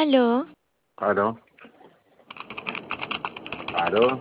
Aló, Aló, aló,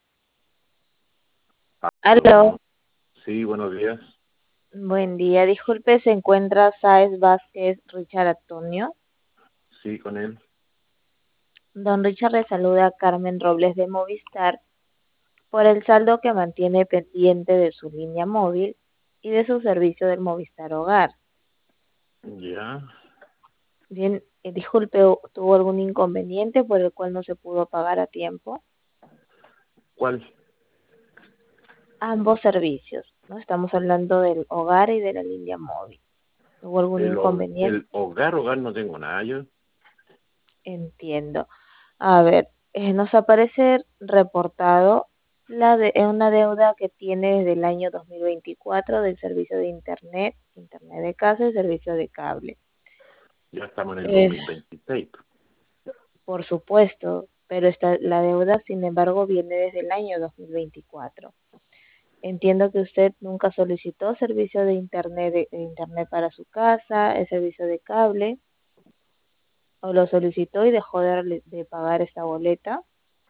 aló. aló, Sí, buenos días. buen día. Disculpe, ¿se encuentra Sáez Vázquez Richard Antonio? Sí, con él. Don Richard le saluda a Carmen Robles de Movistar por el saldo que mantiene pendiente de su línea móvil y de su servicio del Movistar Hogar. Ya. Bien, disculpe, ¿tuvo algún inconveniente por el cual no se pudo pagar a tiempo? ¿Cuál? Ambos servicios, ¿no? Estamos hablando del hogar y de la línea móvil. ¿Tuvo algún inconveniente? El hogar no tengo nada yo. Entiendo. A ver, nos aparece reportado una deuda que tiene desde el año 2024 del servicio de Internet, Internet de casa y servicio de cable. Ya estamos en el Es, 2026. por supuesto, pero la deuda, sin embargo, viene desde el año 2024. Entiendo que usted nunca solicitó servicio de Internet para su casa, el servicio de cable, o lo solicitó y dejó de pagar esta boleta.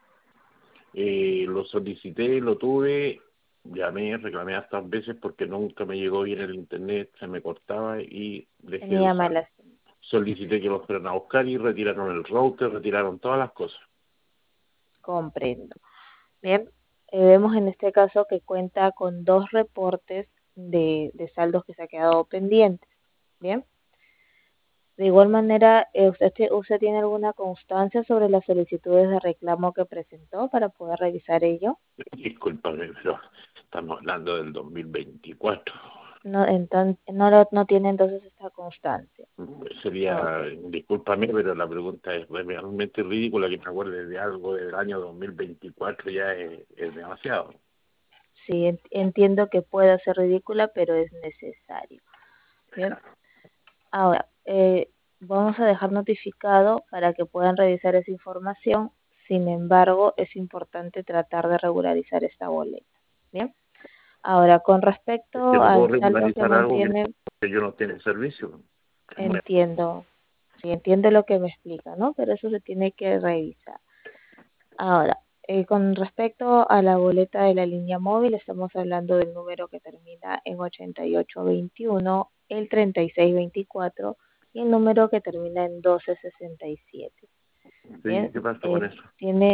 Lo solicité, lo tuve, llamé, reclamé hasta veces porque nunca me llegó bien el internet, se me cortaba y dejé de Tenía usarlo. malas. Solicité que los fueran a buscar y retiraron el router, retiraron todas las cosas. Comprendo. Bien, vemos en este caso que cuenta con dos reportes de saldos que se ha quedado pendientes. Bien, de igual manera, ¿usted tiene alguna constancia sobre las solicitudes de reclamo que presentó para poder revisar ello? Discúlpame, pero estamos hablando del 2024. No, entonces, no tiene entonces esta constancia. Ok, Sería, discúlpame, pero la pregunta es realmente ridícula que me acuerde de algo del año 2024, ya es demasiado. sí, entiendo que pueda ser ridícula, pero es necesario. Bien, ahora, vamos a dejar notificado para que puedan revisar esa información. Sin embargo, es importante tratar de regularizar esta boleta. Bien. Ahora, con Es que respecto no puedo al saldo que regularizar algo mantiene, que yo no tengo servicio. Bueno, entiendo, sí entiendo lo que me explica, ¿no? Pero eso se tiene que revisar. Ahora, con respecto a la boleta de la línea móvil, estamos hablando del número que termina en 8821, el 3624 y el número que termina en 1267. sí, Bien, ¿qué pasa con eso?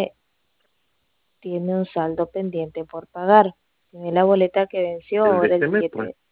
tiene un saldo pendiente por pagar. Tiene la boleta que venció El de ahora el este mes, pues, 7,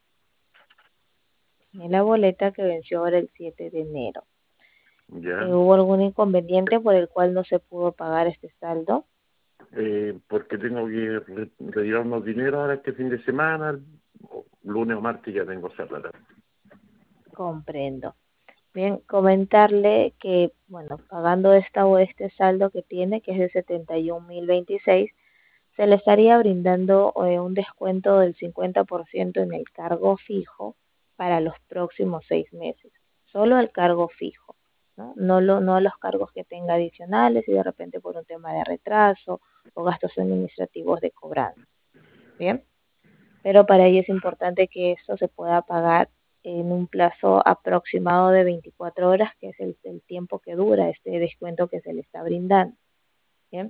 tiene la boleta que venció ahora el 7 de enero. ya, ¿Hubo algún inconveniente por el cual no se pudo pagar este saldo? porque tengo que retirar unos dinero ahora este fin de semana, lunes o martes ya tengo esa plata. Comprendo. Bien, comentarle que, bueno, pagando esta o este saldo que tiene, que es de 71.026, se le estaría brindando un descuento del 50% en el cargo fijo para los próximos 6 meses. Solo el cargo fijo, ¿no? No los cargos que tenga adicionales y de repente por un tema de retraso o gastos administrativos de cobranza. Bien, pero para ello es importante que esto se pueda pagar en un plazo aproximado de 24 horas, que es el tiempo que dura este descuento que se le está brindando. Bien.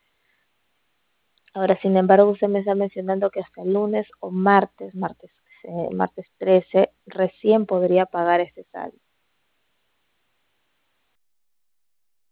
Ahora, sin embargo, usted me está mencionando que hasta el lunes o martes 13, recién podría pagar este saldo.